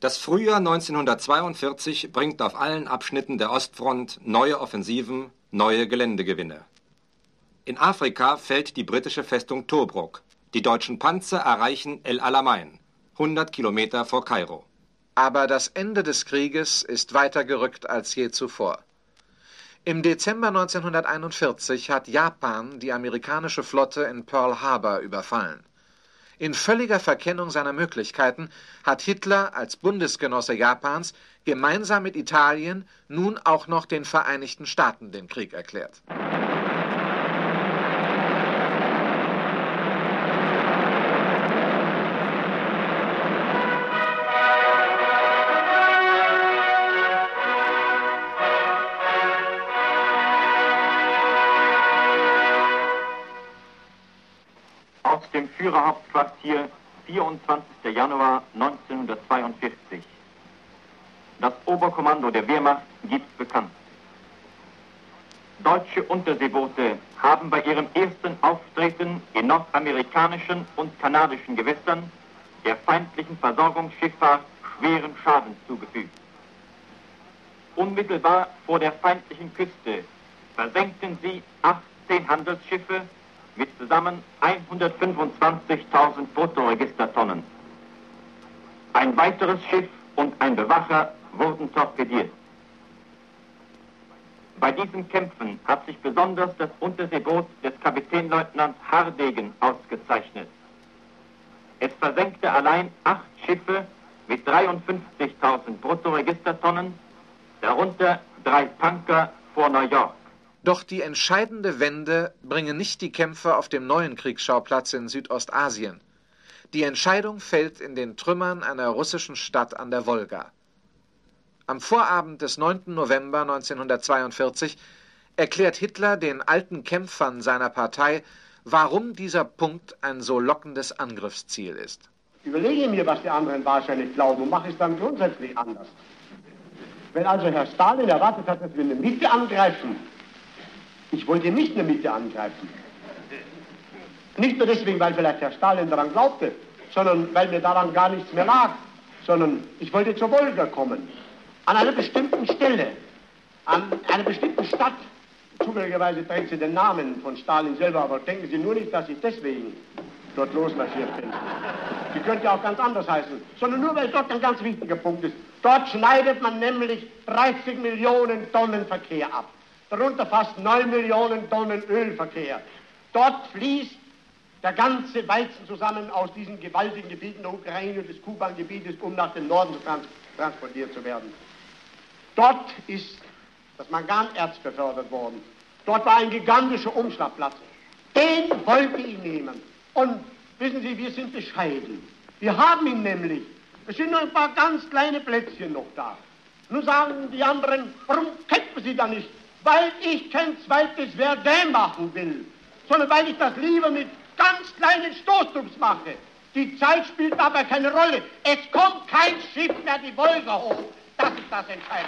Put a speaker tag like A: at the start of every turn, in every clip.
A: Das Frühjahr 1942 bringt auf allen Abschnitten der Ostfront neue Offensiven, neue Geländegewinne. In Afrika fällt die britische Festung Tobruk. Die deutschen Panzer erreichen El Alamein, 100 Kilometer vor Kairo.
B: Aber das Ende des Krieges ist weiter gerückt als je zuvor. Im Dezember 1941 hat Japan die amerikanische Flotte in Pearl Harbor überfallen. In völliger Verkennung seiner Möglichkeiten hat Hitler als Bundesgenosse Japans gemeinsam mit Italien nun auch noch den Vereinigten Staaten den Krieg erklärt.
C: Aus dem Führerhauptquartier, 24. Januar 1942. Das Oberkommando der Wehrmacht gibt bekannt. Deutsche Unterseeboote haben bei ihrem ersten Auftreten in nordamerikanischen und kanadischen Gewässern der feindlichen Versorgungsschifffahrt schweren Schaden zugefügt. Unmittelbar vor der feindlichen Küste versenkten sie 18 Handelsschiffe mit zusammen 125.000 Bruttoregistertonnen. Ein weiteres Schiff und ein Bewacher wurden torpediert. Bei diesen Kämpfen hat sich besonders das Unterseeboot des Kapitänleutnant Hardegen ausgezeichnet. Es versenkte allein 8 Schiffe mit 53.000 Bruttoregistertonnen, darunter 3 Tanker vor New York.
B: Doch die entscheidende Wende bringen nicht die Kämpfe auf dem neuen Kriegsschauplatz in Südostasien. Die Entscheidung fällt in den Trümmern einer russischen Stadt an der Wolga. Am Vorabend des 9. November 1942 erklärt Hitler den alten Kämpfern seiner Partei, warum dieser Punkt ein so lockendes Angriffsziel ist.
D: Überlege mir, was die anderen wahrscheinlich glauben und mache es dann grundsätzlich anders. Wenn also Herr Stalin erwartet hat, dass wir in der Mitte angreifen, ich wollte nicht in der Mitte angreifen. Nicht nur deswegen, weil vielleicht Herr Stalin daran glaubte, sondern weil mir daran gar nichts mehr lag, sondern ich wollte zur Wolga kommen. An einer bestimmten Stelle, an einer bestimmten Stadt. Zufälligerweise trägt sie den Namen von Stalin selber, aber denken Sie nur nicht, dass ich deswegen dort losmarschiert bin. Sie könnte auch ganz anders heißen, sondern nur, weil dort ein ganz wichtiger Punkt ist. Dort schneidet man nämlich 30 Millionen Tonnen Verkehr ab. Darunter fast 9 Millionen Tonnen Ölverkehr. Dort fließt der ganze Weizen zusammen aus diesen gewaltigen Gebieten der Ukraine und des Kuban-Gebietes, um nach dem Norden transportiert zu werden. Dort ist das Manganerz befördert worden. Dort war ein gigantischer Umschlagplatz. Den wollte ich nehmen. Und wissen Sie, wir sind bescheiden. Wir haben ihn nämlich. Es sind nur ein paar ganz kleine Plätzchen noch da. Nun sagen die anderen, warum kämpfen Sie da nicht? Weil ich kein zweites Verdun machen will, sondern weil ich das lieber mit ganz kleinen Stoßtrupps mache. Die Zeit spielt dabei keine Rolle. Es kommt kein Schiff mehr die Wolga hoch. Das ist das Entscheidende.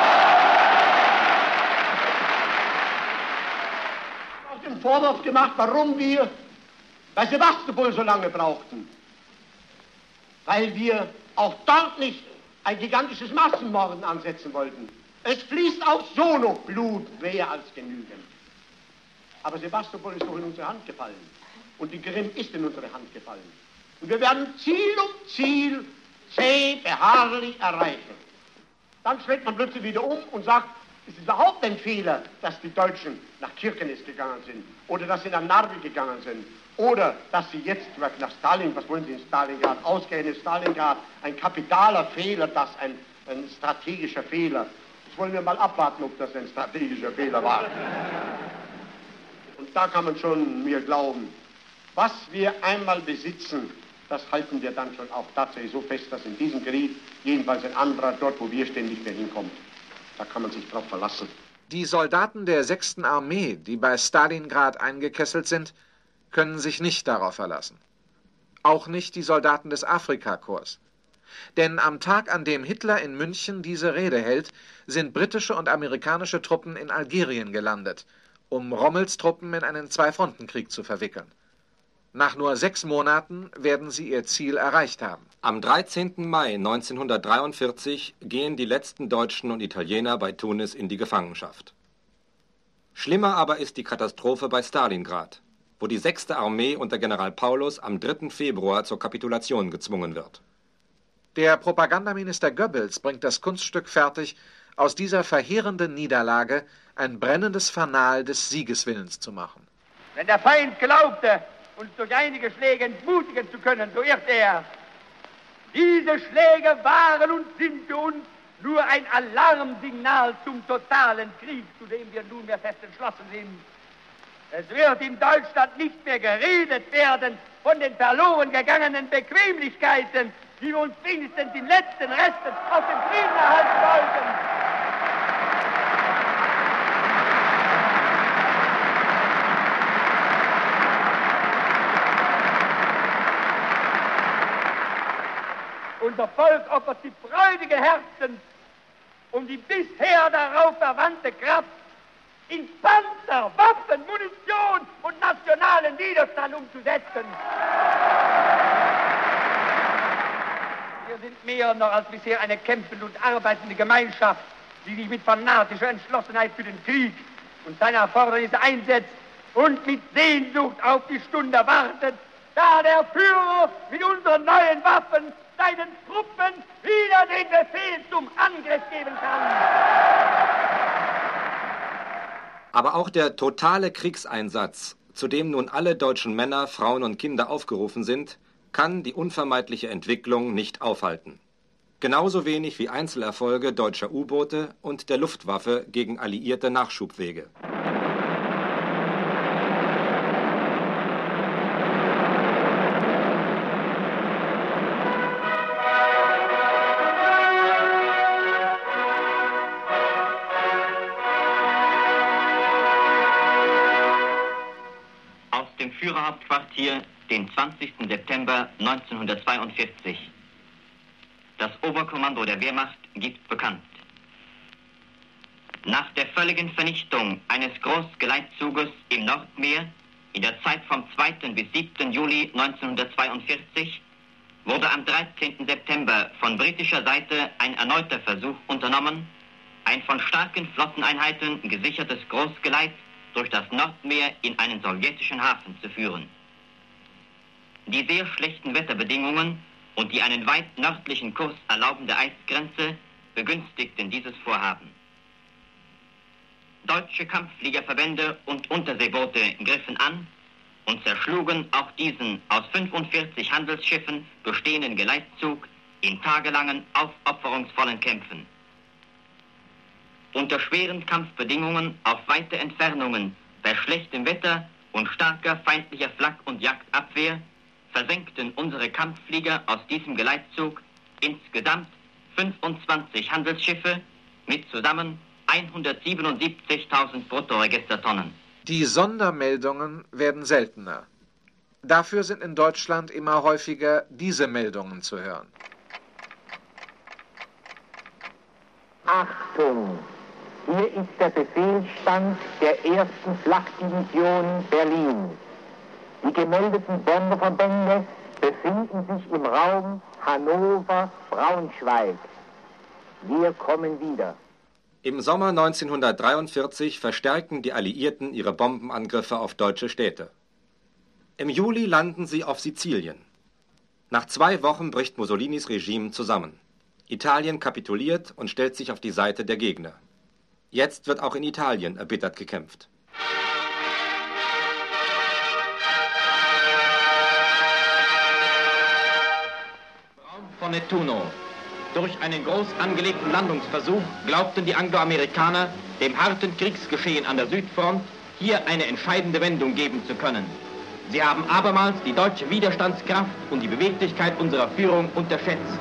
D: Ich habe den Vorwurf gemacht, warum wir bei Sebastopol so lange brauchten. Weil wir auch dort nicht ein gigantisches Massenmorden ansetzen wollten. Es fließt auch so noch Blut, mehr als genügend. Aber Sebastopol ist doch in unsere Hand gefallen. Und die Krim ist in unsere Hand gefallen. Und wir werden Ziel um Ziel zäh, beharrlich erreichen. Dann schlägt man plötzlich wieder um und sagt, es ist überhaupt ein Fehler, dass die Deutschen nach Kirkenes gegangen sind. Oder dass sie nach Narvi gegangen sind. Oder dass sie jetzt nach Stalin, was wollen Sie in Stalingrad, ausgerechnet Stalingrad, ein kapitaler Fehler, das ein strategischer Fehler. Jetzt wollen wir mal abwarten, ob das ein strategischer Fehler war. Und da kann man schon mir glauben, was wir einmal besitzen, das halten wir dann schon auch tatsächlich so fest, dass in diesem Krieg jedenfalls ein anderer dort, wo wir stehen, nicht mehr hinkommt. Da kann man sich drauf verlassen.
B: Die Soldaten der 6. Armee, die bei Stalingrad eingekesselt sind, können sich nicht darauf verlassen. Auch nicht die Soldaten des Afrikakorps. Denn am Tag, an dem Hitler in München diese Rede hält, sind britische und amerikanische Truppen in Algerien gelandet, um Rommels Truppen in einen Zwei-Fronten-Krieg zu verwickeln. Nach nur 6 Monaten werden sie ihr Ziel erreicht haben.
A: Am 13. Mai 1943 gehen die letzten Deutschen und Italiener bei Tunis in die Gefangenschaft. Schlimmer aber ist die Katastrophe bei Stalingrad, wo die 6. Armee unter General Paulus am 3. Februar zur Kapitulation gezwungen wird.
B: Der Propagandaminister Goebbels bringt das Kunststück fertig, aus dieser verheerenden Niederlage ein brennendes Fanal des Siegeswillens zu machen.
E: Wenn der Feind glaubte, uns durch einige Schläge entmutigen zu können, so irrt er. Diese Schläge waren und sind für uns nur ein Alarmsignal zum totalen Krieg, zu dem wir nunmehr fest entschlossen sind. Es wird in Deutschland nicht mehr geredet werden von den verloren gegangenen Bequemlichkeiten, die wir uns wenigstens den letzten Resten aus dem Frieden erhalten wollten. Unser Volk opfert die freudigen Herzen, um die bisher darauf verwandte Kraft in Panzer, Waffen, Munition und nationalen Widerstand umzusetzen. Wir sind mehr noch als bisher eine kämpfende und arbeitende Gemeinschaft, die sich mit fanatischer Entschlossenheit für den Krieg und seine Erfordernisse einsetzt und mit Sehnsucht auf die Stunde wartet, da der Führer mit unseren neuen Waffen seinen Truppen wieder den Befehl zum Angriff geben kann.
A: Aber auch der totale Kriegseinsatz, zu dem nun alle deutschen Männer, Frauen und Kinder aufgerufen sind, kann die unvermeidliche Entwicklung nicht aufhalten. Genauso wenig wie Einzelerfolge deutscher U-Boote und der Luftwaffe gegen alliierte Nachschubwege.
C: Führerhauptquartier, den 20. September 1942. Das Oberkommando der Wehrmacht gibt bekannt. Nach der völligen Vernichtung eines Großgeleitzuges im Nordmeer in der Zeit vom 2. bis 7. Juli 1942 wurde am 13. September von britischer Seite ein erneuter Versuch unternommen, ein von starken Flotteneinheiten gesichertes Großgeleit durch das Nordmeer in einen sowjetischen Hafen zu führen. Die sehr schlechten Wetterbedingungen und die einen weit nördlichen Kurs erlaubende Eisgrenze begünstigten dieses Vorhaben. Deutsche Kampffliegerverbände und Unterseeboote griffen an und zerschlugen auch diesen aus 45 Handelsschiffen bestehenden Geleitzug in tagelangen, aufopferungsvollen Kämpfen. Unter schweren Kampfbedingungen auf weite Entfernungen, bei schlechtem Wetter und starker feindlicher Flak- und Jagdabwehr versenkten unsere Kampfflieger aus diesem Geleitzug insgesamt 25 Handelsschiffe mit zusammen 177.000 Bruttoregistertonnen.
B: Die Sondermeldungen werden seltener. Dafür sind in Deutschland immer häufiger diese Meldungen zu hören.
E: Achtung! Hier ist der Befehlsstand der 1. Flakdivision Berlin. Die gemeldeten Sonderverbände befinden sich im Raum Hannover-Braunschweig. Wir kommen wieder.
A: Im Sommer 1943 verstärken die Alliierten ihre Bombenangriffe auf deutsche Städte. Im Juli landen sie auf Sizilien. Nach 2 Wochen bricht Mussolinis Regime zusammen. Italien kapituliert und stellt sich auf die Seite der Gegner. Jetzt wird auch in Italien erbittert gekämpft.
F: Raum von Nettuno. Durch einen groß angelegten Landungsversuch glaubten die Angloamerikaner, dem harten Kriegsgeschehen an der Südfront hier eine entscheidende Wendung geben zu können. Sie haben abermals die deutsche Widerstandskraft und die Beweglichkeit unserer Führung unterschätzt.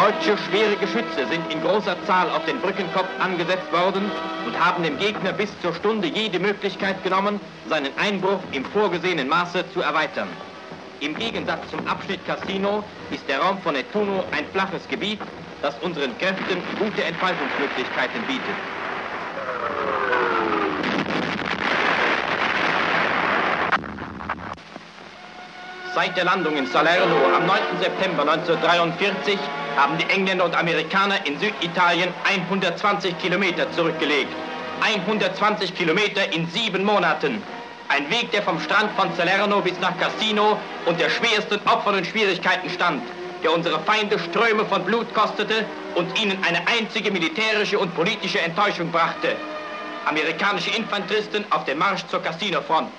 F: Deutsche schwere Geschütze sind in großer Zahl auf den Brückenkopf angesetzt worden und haben dem Gegner bis zur Stunde jede Möglichkeit genommen, seinen Einbruch im vorgesehenen Maße zu erweitern. Im Gegensatz zum Abschnitt Cassino ist der Raum von Nettuno ein flaches Gebiet, das unseren Kräften gute Entfaltungsmöglichkeiten bietet. Seit der Landung in Salerno am 9. September 1943 haben die Engländer und Amerikaner in Süditalien 120 Kilometer zurückgelegt. 120 Kilometer in 7 Monaten. Ein Weg, der vom Strand von Salerno bis nach Cassino unter schwersten Opfern und Schwierigkeiten stand, der unsere Feinde Ströme von Blut kostete und ihnen eine einzige militärische und politische Enttäuschung brachte. Amerikanische Infanteristen auf dem Marsch zur Cassino-Front.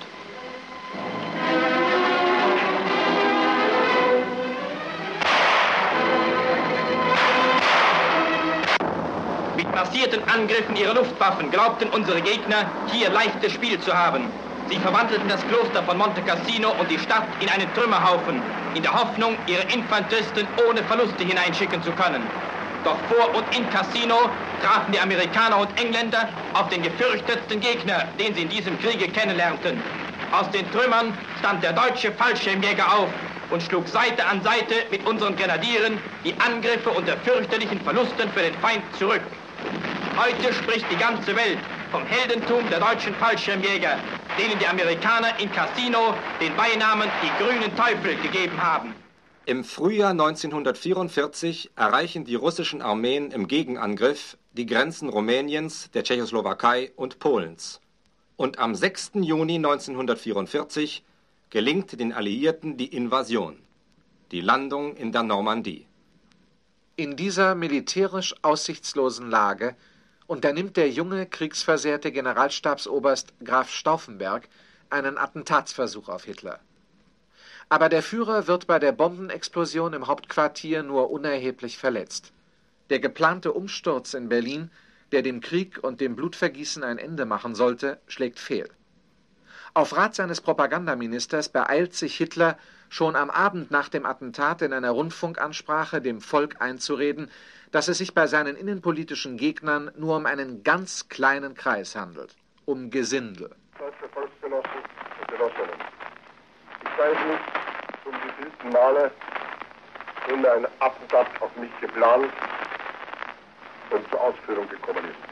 F: Mit massierten Angriffen ihrer Luftwaffen glaubten unsere Gegner, hier leichtes Spiel zu haben. Sie verwandelten das Kloster von Monte Cassino und die Stadt in einen Trümmerhaufen, in der Hoffnung, ihre Infanteristen ohne Verluste hineinschicken zu können. Doch vor und in Cassino trafen die Amerikaner und Engländer auf den gefürchtetsten Gegner, den sie in diesem Kriege kennenlernten. Aus den Trümmern stand der deutsche Fallschirmjäger auf und schlug Seite an Seite mit unseren Grenadieren die Angriffe unter fürchterlichen Verlusten für den Feind zurück. Heute spricht die ganze Welt vom Heldentum der deutschen Fallschirmjäger, denen die Amerikaner in Cassino den Beinamen die grünen Teufel gegeben haben.
A: Im Frühjahr 1944 erreichen die russischen Armeen im Gegenangriff die Grenzen Rumäniens, der Tschechoslowakei und Polens. Und am 6. Juni 1944 gelingt den Alliierten die Invasion, die Landung in der Normandie.
B: In dieser militärisch aussichtslosen Lage unternimmt der junge, kriegsversehrte Generalstabsoberst Graf Stauffenberg einen Attentatsversuch auf Hitler. Aber der Führer wird bei der Bombenexplosion im Hauptquartier nur unerheblich verletzt. Der geplante Umsturz in Berlin, der dem Krieg und dem Blutvergießen ein Ende machen sollte, schlägt fehl. Auf Rat seines Propagandaministers beeilt sich Hitler, schon am Abend nach dem Attentat in einer Rundfunkansprache dem Volk einzureden, dass es sich bei seinen innenpolitischen Gegnern nur um einen ganz kleinen Kreis handelt, um Gesindel.
G: Deutsche Volksgenossen und Genossinnen, ich weiß nicht, zum wievielten Male nun ein Attentat auf mich geplant und zur Ausführung gekommen ist.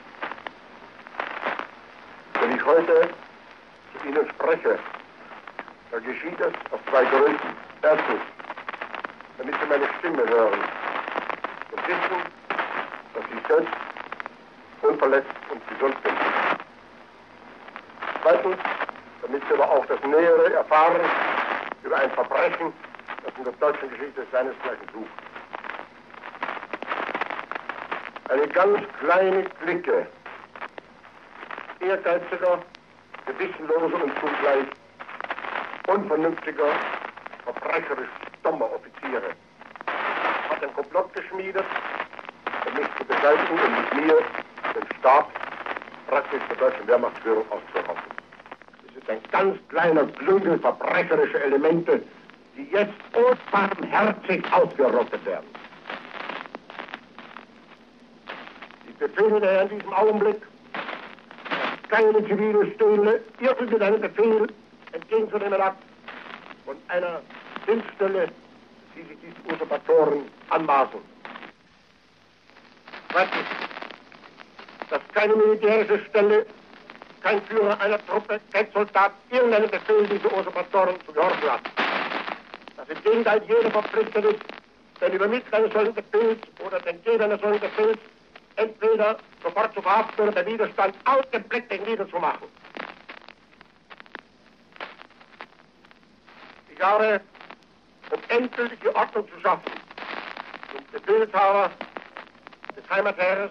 G: Wenn ich heute zu Ihnen spreche, da geschieht es aus 2 Gründen. Erstens, damit Sie meine Stimme hören und wissen, dass ich selbst unverletzt und gesund bin. Zweitens, damit Sie aber auch das Nähere erfahren über ein Verbrechen, das in der deutschen Geschichte seinesgleichen sucht. Eine ganz kleine Clique ehrgeiziger, gewissenloser und zugleich unvernünftiger, verbrecherisch dummer Offiziere hat ein Komplott geschmiedet, um mich zu beseitigen und mit mir den Stab praktisch der deutschen Wehrmachtsführung auszurotten. Es ist ein ganz kleiner Klüngel verbrecherischer Elemente, die jetzt unbarmherzig ausgerottet werden. Ich befehle daher in diesem Augenblick, dass keine zivile Stelle irgendeinen Befehl entgegenzunehmen hat von einer Dienststelle, die sich diese Usurpatoren anmaßen. Zweitens, dass keine militärische Stelle, kein Führer einer Truppe, kein Soldat irgendeinen Befehl dieser Usurpatoren zu gehorchen hat. Dass im Gegenteil jeder verpflichtet ist, den Übermittlung eines solchen Befehls oder den Geber eines solchen Befehls entweder sofort zu verhaften oder den Widerstand augenblicklich niederzumachen. Ich habe, um endgültige Ordnung zu schaffen, zum Befehlshaber des Heimatheeres,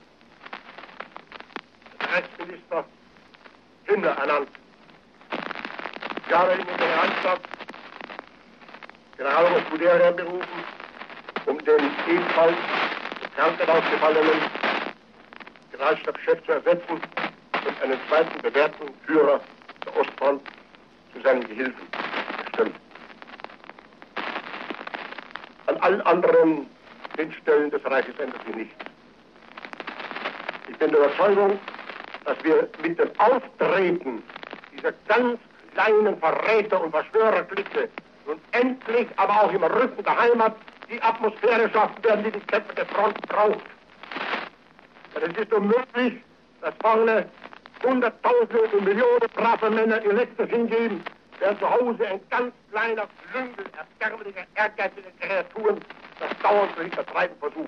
G: den Rechtsminister Himmler ernannt. Ich habe ihn in den Generalstab General Guderian berufen, um den ebenfalls im Krankenhaus gefallenen Generalstabschef zu ersetzen und einen zweiten bewährten Führer der Ostfront zu seinem Gehilfen bestimmt. An allen anderen den Stellen des Reiches ändert sich nichts. Ich bin der Überzeugung, dass wir mit dem Auftreten dieser ganz kleinen Verräter und Verschwörerklicke nun endlich, aber auch im Rücken der Heimat, die Atmosphäre schaffen werden, die die kämpfende Front braucht. Denn es ist unmöglich, dass vorne Hunderttausende und Millionen brave Männer ihr Letztes hingeben, während zu Hause ein ganz kleiner Klüngel erbärmlicher, ehrgeiziger Kreaturen das dauernd zu hintertreiben versucht.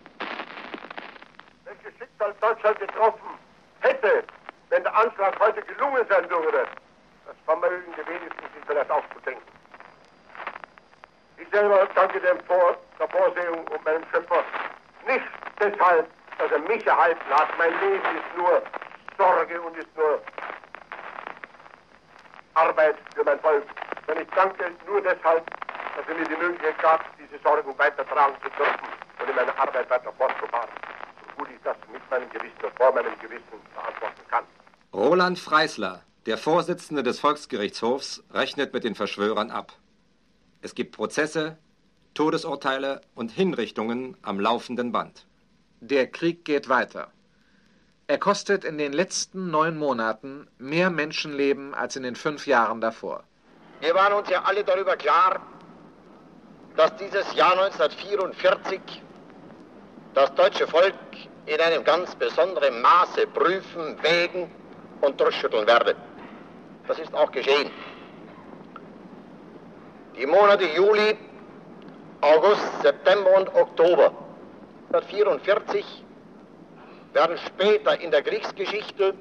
G: Welches Schicksal Deutschland getroffen hätte, wenn der Anschlag heute gelungen sein würde, das vermögen die wenigsten sich vielleicht aufzudenken. Ich selber danke der Vorsehung und meinem Schöpfer nicht deshalb, dass er mich erhalten hat. Mein Leben ist nur Sorge und ist nur Arbeit für mein Volk. Denn ich danke nur deshalb, dass er mir die Möglichkeit gab, diese Sorgen weitertragen zu dürfen und in meiner Arbeit weiter fortzufahren. So gut ich das mit meinem Gewissen und vor meinem Gewissen verantworten kann.
A: Roland Freisler, der Vorsitzende des Volksgerichtshofs, rechnet mit den Verschwörern ab. Es gibt Prozesse, Todesurteile und Hinrichtungen am laufenden Band.
B: Der Krieg geht weiter. Er kostet in den letzten 9 Monaten mehr Menschenleben als in den 5 Jahren davor.
H: Wir waren uns ja alle darüber klar, dass dieses Jahr 1944 das deutsche Volk in einem ganz besonderen Maße prüfen, wägen und durchschütteln werde. Das ist auch geschehen. Die Monate Juli, August, September und Oktober 1944 werden später in der Kriegsgeschichte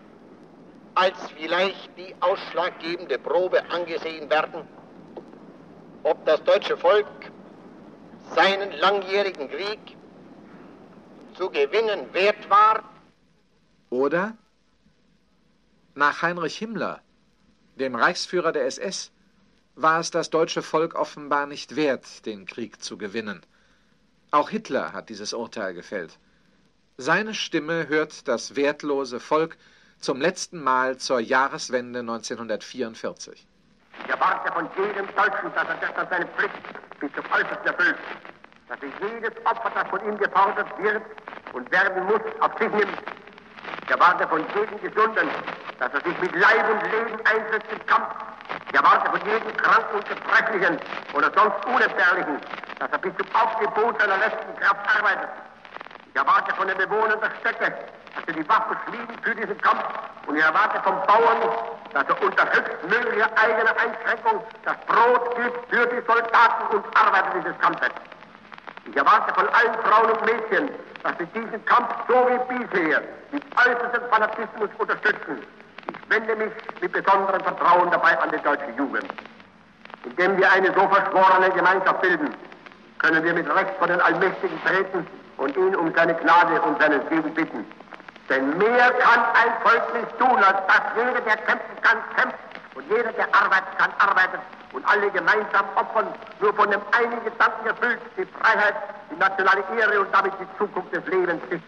H: als vielleicht die ausschlaggebende Probe angesehen werden, ob das deutsche Volk seinen langjährigen Krieg zu gewinnen wert war.
B: Oder nach Heinrich Himmler, dem Reichsführer der SS, war es das deutsche Volk offenbar nicht wert, den Krieg zu gewinnen. Auch Hitler hat dieses Urteil gefällt. Seine Stimme hört das wertlose Volk zum letzten Mal zur Jahreswende 1944.
G: Ich erwarte von jedem Deutschen, dass er deshalb seine Pflicht bis zum Äußersten erfüllt. Dass er jedes Opfer, das von ihm gefordert wird und werden muss, auf sich nimmt. Ich erwarte von jedem Gesunden, dass er sich mit Leib und Leben einsetzt im Kampf. Ich erwarte von jedem Kranken und Gebrechlichen oder sonst Unentbehrlichen, dass er bis zum Aufgebot seiner letzten Kraft arbeitet. Ich erwarte von den Bewohnern der Städte, dass sie die Waffen schmieden für diesen Kampf. Und ich erwarte vom Bauern, dass er unter höchstmöglicher eigener Einschränkung das Brot gibt für die Soldaten und Arbeiter dieses Kampfes. Ich erwarte von allen Frauen und Mädchen, dass sie diesen Kampf so wie bisher mit äußerstem Fanatismus unterstützen. Ich wende mich mit besonderem Vertrauen dabei an die deutsche Jugend. Indem wir eine so verschworene Gemeinschaft bilden, können wir mit Recht vor den Allmächtigen treten und ihn um seine Gnade und seinen Segen bitten. Denn mehr kann ein Volk nicht tun, als dass jeder, der kämpfen kann, kämpft und jeder, der arbeiten kann, arbeitet und alle gemeinsam opfern, nur von dem einen Gedanken erfüllt, die Freiheit, die nationale Ehre und damit die Zukunft des Lebens ist.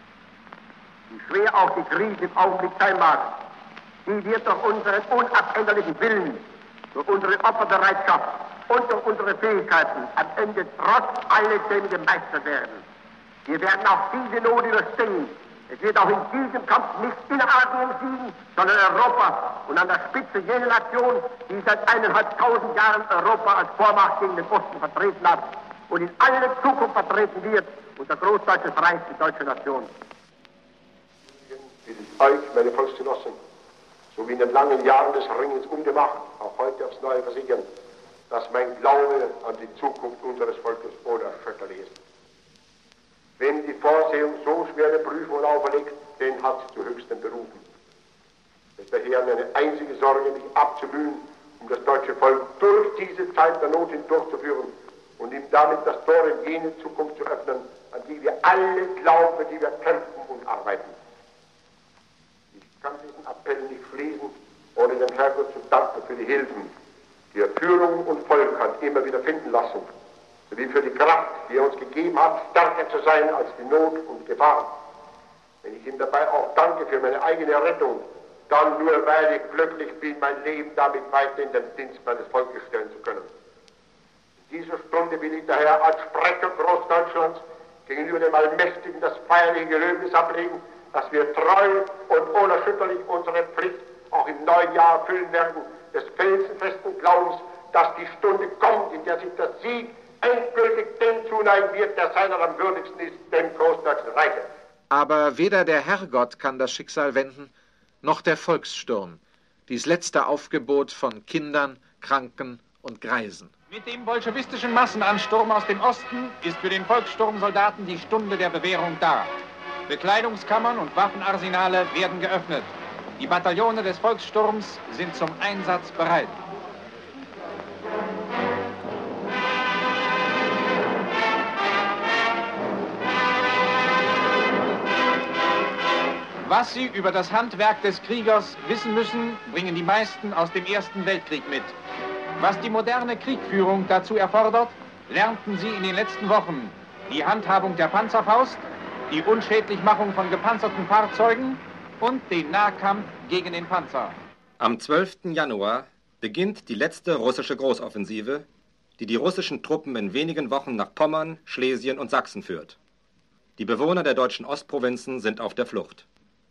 G: Wie schwer auch die Krise im Augenblick sein mag, die wird durch unseren unabänderlichen Willen, durch unsere Opferbereitschaft und durch unsere Fähigkeiten am Ende trotz alledem gemeistert werden. Wir werden auch diese Not überstehen. Es wird auch in diesem Kampf nicht Innerasien siegen, sondern Europa und an der Spitze jene Nation, die seit 1500 Jahren Europa als Vormacht gegen den Osten vertreten hat und in alle Zukunft vertreten wird, unser großdeutsches Reich, die deutsche Nation. Will ich euch, meine Volksgenossen, so wie in den langen Jahren des Ringens umgemacht, auch heute aufs Neue versichern, dass mein Glaube an die Zukunft unseres Volkes unerschütterlich ist. Wenn die Vorsehung so schwere Prüfungen auferlegt, den hat sie zu höchstem berufen. Es ist daher eine einzige Sorge, mich abzumühen, um das deutsche Volk durch diese Zeit der Not hindurchzuführen und ihm damit das Tor in jene Zukunft zu öffnen, an die wir alle glauben, für die wir kämpfen und arbeiten. Ich kann diesen Appell nicht schließen, ohne dem Herrgott zu danken für die Hilfen, die er Führung und Volk hat immer wieder finden lassen, sowie für die Kraft, die er uns gegeben hat, stärker zu sein als die Not und Gefahr. Wenn ich ihm dabei auch danke für meine eigene Rettung, dann nur, weil ich glücklich bin, mein Leben damit weiter in den Dienst meines Volkes stellen zu können. In dieser Stunde Stunde will ich daher als Sprecher Großdeutschlands gegenüber dem Allmächtigen das feierliche Gelöbnis ablegen, dass wir treu und unerschütterlich unsere Pflicht auch im neuen Jahr erfüllen werden, des felsenfesten Glaubens, dass die Stunde kommt, in der sich der Sieg endgültig dem zuneigen wird, der seiner am würdigsten ist, dem Großdeutschen Reiche.
B: Aber weder der Herrgott kann das Schicksal wenden, noch der Volkssturm, dies letzte Aufgebot von Kindern, Kranken und Greisen.
I: Mit dem bolschewistischen Massenansturm aus dem Osten ist für den Volkssturmsoldaten die Stunde der Bewährung da. Bekleidungskammern und Waffenarsenale werden geöffnet. Die Bataillone des Volkssturms sind zum Einsatz bereit. Was Sie über das Handwerk des Kriegers wissen müssen, bringen die meisten aus dem Ersten Weltkrieg mit. Was die moderne Kriegführung dazu erfordert, lernten Sie in den letzten Wochen. Die Handhabung der Panzerfaust, die Unschädlichmachung von gepanzerten Fahrzeugen und den Nahkampf gegen den Panzer.
A: Am 12. Januar beginnt die letzte russische Großoffensive, die die russischen Truppen in wenigen Wochen nach Pommern, Schlesien und Sachsen führt. Die Bewohner der deutschen Ostprovinzen sind auf der Flucht.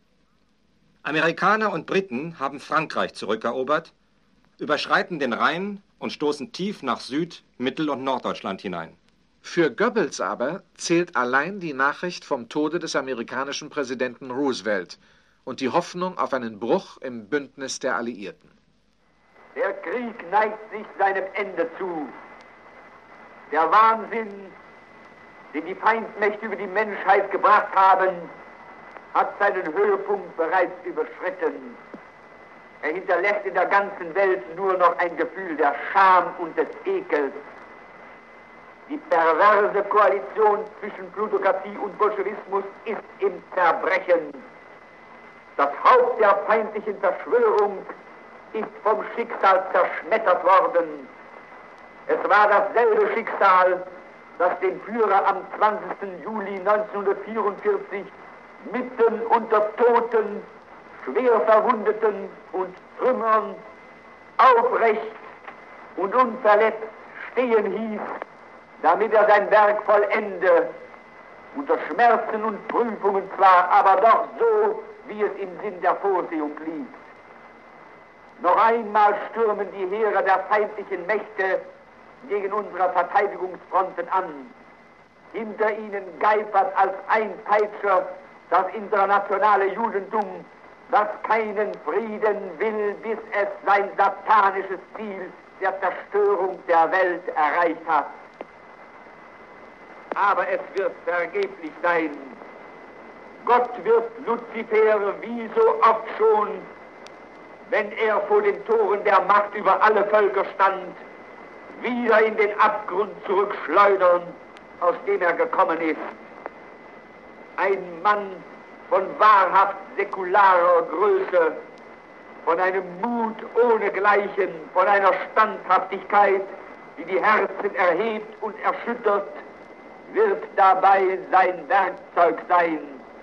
A: Amerikaner und Briten haben Frankreich zurückerobert, überschreiten den Rhein und stoßen tief nach Süd-, Mittel- und Norddeutschland hinein.
B: Für Goebbels aber zählt allein die Nachricht vom Tode des amerikanischen Präsidenten Roosevelt und die Hoffnung auf einen Bruch im Bündnis der Alliierten.
E: Der Krieg neigt sich seinem Ende zu. Der Wahnsinn, den die Feindmächte über die Menschheit gebracht haben, hat seinen Höhepunkt bereits überschritten. Er hinterlässt in der ganzen Welt nur noch ein Gefühl der Scham und des Ekels. Die perverse Koalition zwischen Plutokratie und Bolschewismus ist im Zerbrechen. Das Haupt der feindlichen Verschwörung ist vom Schicksal zerschmettert worden. Es war dasselbe Schicksal, das den Führer am 20. Juli 1944 mitten unter Toten, schwer Verwundeten und Trümmern aufrecht und unverletzt stehen hieß, damit er sein Werk vollende, unter Schmerzen und Prüfungen zwar, aber doch so, wie es im Sinn der Vorsehung liegt. Noch einmal stürmen die Heere der feindlichen Mächte gegen unsere Verteidigungsfronten an. Hinter ihnen geifert als Einpeitscher das internationale Judentum, das keinen Frieden will, bis es sein satanisches Ziel der Zerstörung der Welt erreicht hat. Aber es wird vergeblich sein. Gott wird Luzifer wie so oft schon, wenn er vor den Toren der Macht über alle Völker stand, wieder in den Abgrund zurückschleudern, aus dem er gekommen ist. Ein Mann von wahrhaft säkularer Größe, von einem Mut ohnegleichen, von einer Standhaftigkeit, die die Herzen erhebt und erschüttert, wird dabei sein Werkzeug sein.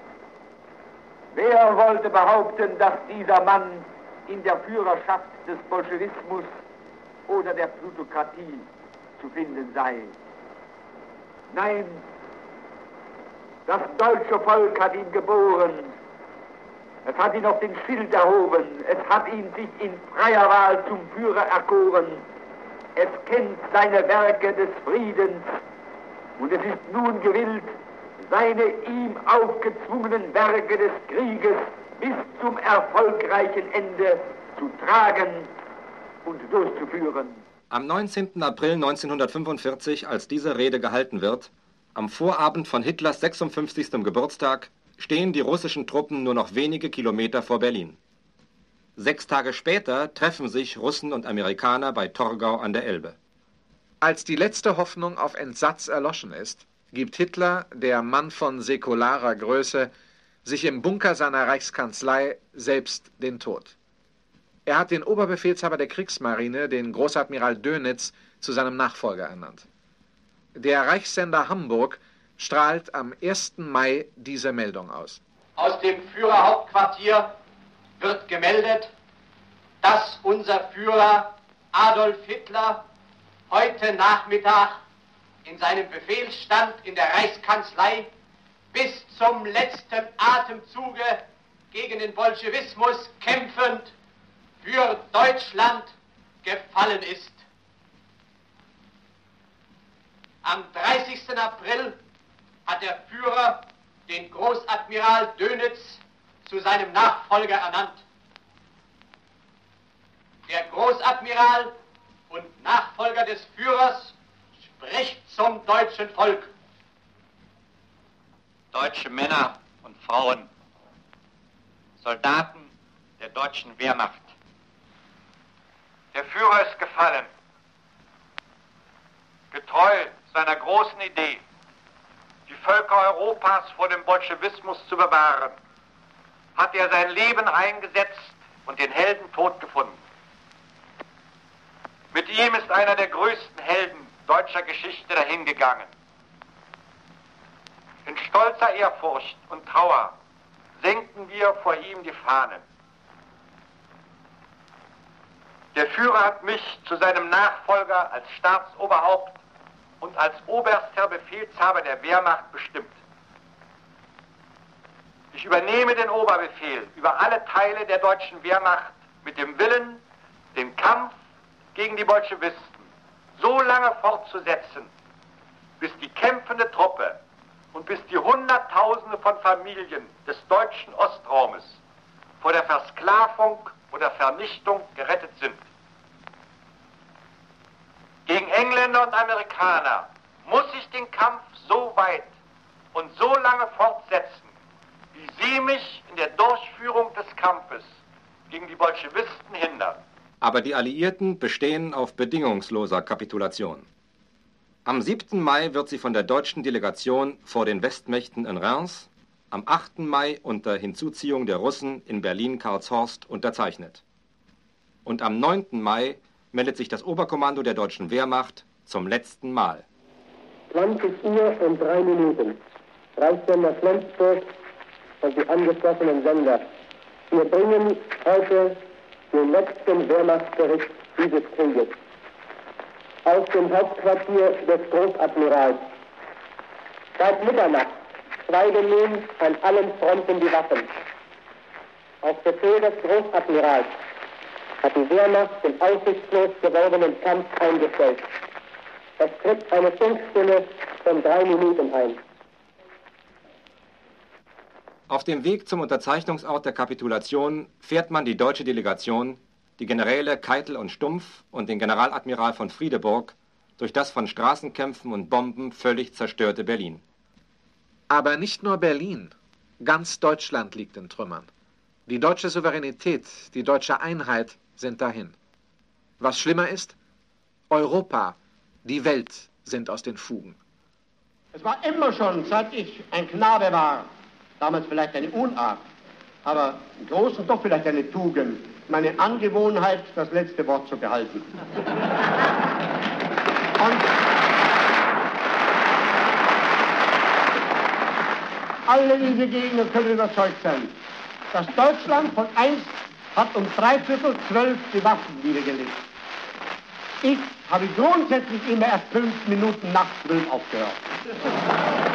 E: Wer wollte behaupten, dass dieser Mann in der Führerschaft des Bolschewismus oder der Plutokratie zu finden sei? Nein, das deutsche Volk hat ihn geboren. Es hat ihn auf den Schild erhoben. Es hat ihn sich in freier Wahl zum Führer erkoren. Es kennt seine Werke des Friedens. Und es ist nun gewillt, seine ihm aufgezwungenen Werke des Krieges bis zum erfolgreichen Ende zu tragen und durchzuführen.
A: Am 19. April 1945, als diese Rede gehalten wird, am Vorabend von Hitlers 56. Geburtstag, stehen die russischen Truppen nur noch wenige Kilometer vor Berlin. 6 Tage später treffen sich Russen und Amerikaner bei Torgau an der Elbe.
B: Als die letzte Hoffnung auf Entsatz erloschen ist, gibt Hitler, der Mann von säkularer Größe, sich im Bunker seiner Reichskanzlei selbst den Tod. Er hat den Oberbefehlshaber der Kriegsmarine, den Großadmiral Dönitz, zu seinem Nachfolger ernannt. Der Reichssender Hamburg strahlt am 1. Mai diese Meldung aus.
J: Aus dem Führerhauptquartier wird gemeldet, dass unser Führer Adolf Hitler heute Nachmittag in seinem Befehlsstand in der Reichskanzlei bis zum letzten Atemzuge gegen den Bolschewismus kämpfend für Deutschland gefallen ist. Am 30. April hat der Führer den Großadmiral Dönitz zu seinem Nachfolger ernannt. Der Großadmiral und Nachfolger des Führers spricht zum deutschen Volk.
K: Deutsche Männer und Frauen, Soldaten der deutschen Wehrmacht. Der Führer ist gefallen. Getreu seiner großen Idee, die Völker Europas vor dem Bolschewismus zu bewahren, hat er sein Leben eingesetzt und den Heldentod gefunden. Mit ihm ist einer der größten Helden deutscher Geschichte dahingegangen. In stolzer Ehrfurcht und Trauer senken wir vor ihm die Fahnen. Der Führer hat mich zu seinem Nachfolger als Staatsoberhaupt und als oberster Befehlshaber der Wehrmacht bestimmt. Ich übernehme den Oberbefehl über alle Teile der deutschen Wehrmacht mit dem Willen, den Kampf gegen die Bolschewisten so lange fortzusetzen, bis die kämpfende Truppe und bis die Hunderttausende von Familien des deutschen Ostraumes vor der Versklavung oder Vernichtung gerettet sind. Gegen Engländer und Amerikaner muss ich den Kampf so weit und so lange fortsetzen, wie sie mich in der Durchführung des Kampfes gegen die Bolschewisten hindern.
A: Aber die Alliierten bestehen auf bedingungsloser Kapitulation. Am 7. Mai wird sie von der deutschen Delegation vor den Westmächten in Reims, am 8. Mai unter Hinzuziehung der Russen in Berlin-Karlshorst unterzeichnet. Und am 9. Mai meldet sich das Oberkommando der deutschen Wehrmacht zum letzten Mal.
G: 20 Uhr und 3 Minuten. Reichssender Flensburg und die angeschlossenen Sender. Wir bringen heute den letzten Wehrmachtsbericht dieses Krieges. Aus dem Hauptquartier des Großadmirals. Seit Mitternacht schweigen nun an allen Fronten die Waffen. Auf Befehl des Großadmirals hat die Wehrmacht den aussichtslos gewordenen Kampf eingestellt. Es tritt eine Funkstille von 3 Minuten ein.
A: Auf dem Weg zum Unterzeichnungsort der Kapitulation fährt man die deutsche Delegation, die Generäle Keitel und Stumpf und den Generaladmiral von Friedeburg, durch das von Straßenkämpfen und Bomben völlig zerstörte Berlin.
B: Aber nicht nur Berlin, ganz Deutschland liegt in Trümmern. Die deutsche Souveränität, die deutsche Einheit sind dahin. Was schlimmer ist, Europa, die Welt sind aus den Fugen.
D: Es war immer schon, seit ich ein Knabe war, damals vielleicht eine Unart, aber im Großen doch vielleicht eine Tugend, meine Angewohnheit, das letzte Wort zu behalten. Und alle diese Gegner können überzeugt sein, dass Deutschland von einst hat um 11:45 die Waffen niedergelegt. Ich habe grundsätzlich immer erst 5 Minuten nach 12 aufgehört.